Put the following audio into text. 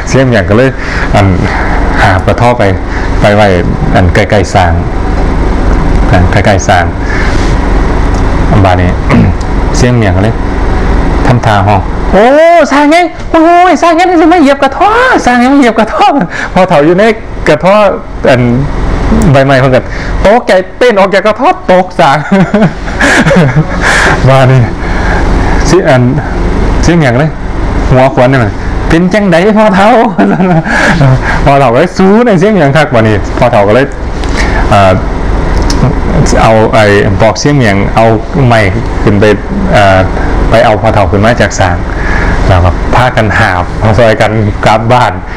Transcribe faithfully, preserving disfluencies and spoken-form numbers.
เสียงอย่างก็เลยอันหาประท่อไปไปไว้อันใกล้ๆสร้างใกล้ๆสร้างอันบานี้ เสียงอย่างก็เลยทำทางห้องโอ้สร้างไงโอ้ยสร้างไงจะไม่เหยียบกระท่อสร้างไงไม่เหยียบกระท่อพอเถาอยู่ในกระท่ออันใบไม้เพิ่งกันโต๊ะแกเต้นออกแกกระท่อตกสร้างมานี่สิอันเสียงอย่างเลยหัวขวัญนี่มันเป็นจังไดพอเถาพอเถาก็เลยสู้ในเสียงอย่างคักวันนี้พอเถาก็เลยเอาไอ้บอกเสียงอย่างเอาไม้ขึ้นไปไปเอาพอเถาขึ้นมาจากสางแล้วก็พากันหาบเอาซอยกันกลับบ้าน